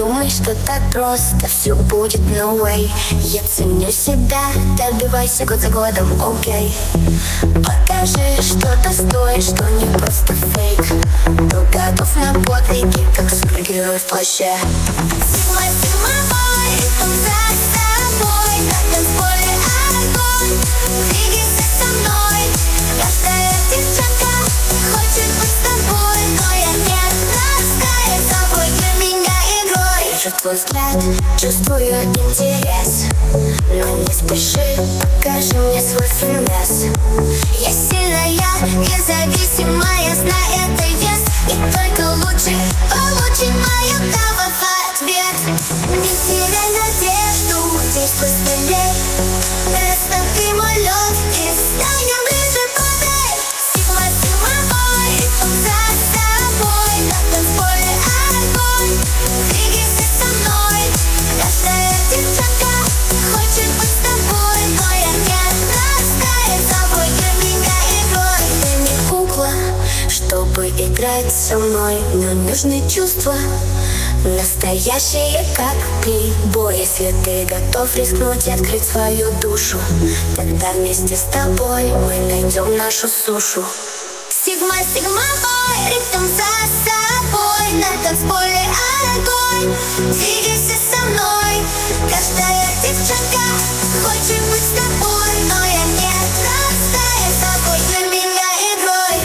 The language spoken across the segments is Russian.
думай, что так просто все будет no way. Я ценю себя, добивайся год за годом, окей. Покажи, что ты стоишь, что не просто фейк. Кто готов на подвиги, как супергерой в плаще. Сигма, сигма, бой, ритм за собой. На танцполе огонь, двигайся со мной. Каждая девчонка хочет быть с тобой, но я не простая, тобой для меня игрой. Вижу твой взгляд, чувствую интерес, но не спеши, покажи мне свой финес. Я сильная, независимая, знай это вес. И только лучше получи мою право в ответ. Не теряй надежду, действуй смелей. Растопи мой лед и станем ближе, поверь. Сигма, сигма, бой, ритм за собой. На танцполе огонь, двигайся со мной. Каждая девчонка хочет быть с тобой, но я не простая, тобой для меня игрой. Ты не кукла, чтобы играть со мной, но нужны чувства настоящие, как прибой. Если ты готов рискнуть и открыть свою душу, тогда вместе с тобой мы найдем нашу сушу. Сигма, сигма, бой, ритм за собой. На танцполе огонь, двигайся со мной. Каждая девчонка хочет быть с тобой, но я не простая, тобой для меня игрой.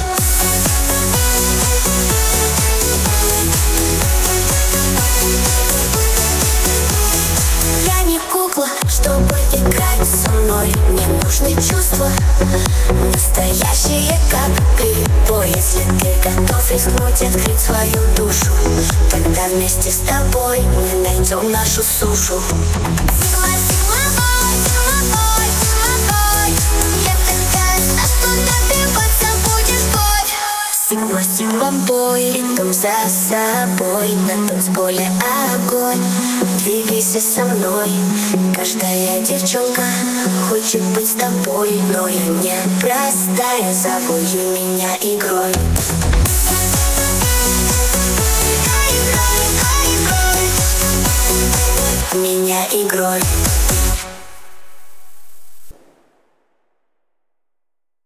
Я не кукла, чтобы играть со мной. Мне нужны чувства настоящие, как прибой. Если ты готов рискнуть и открыть свою душу, тогда вместе с тобой мы найдем нашу сушу. Сигма, сигма, бой, сигма, бой, сигма, бой. Я прекрасна, что добиваться будешь, бой. Сигма, сигма, бой, ритм за собой. На танцполе огонь, двигайся со мной. Каждая девчонка хочет быть с тобой, но я не простая, забуди меня игрой. Меня игрой.